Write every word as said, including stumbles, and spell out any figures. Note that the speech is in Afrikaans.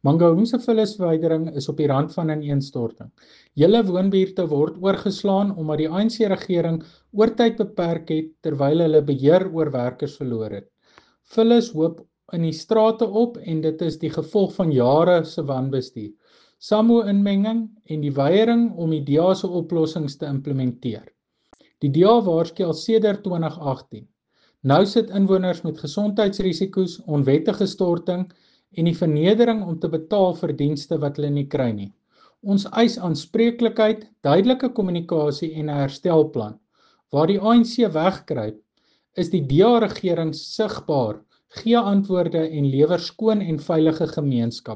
Mangaung se vullisverwydering is op die rand van ineenstorting. Hele woonbuurte word oorgeslaan omdat die A N C-regering oortyd beperk het terwyl hulle beheer oor werkers verloor het. Vullis hoop in die strate op en dit is die gevolg van jare se wanbestuur, SAMWO-inmenging en die weiering om die D A se oplossings te implementeer. Die D A waarsku al sedert twintig agttien. Nou sit inwoners met gesondheidsrisiko's, onwettige storting en die vernedering om te betaal vir dienste wat hulle nie kry nie. Ons eis aanspreeklikheid, duidelike kommunikasie en 'n herstelplan. Waar die A N C wegkruip, is die D A-regering sigbaar, gee antwoorde en lewer skoon en veilige gemeenskap.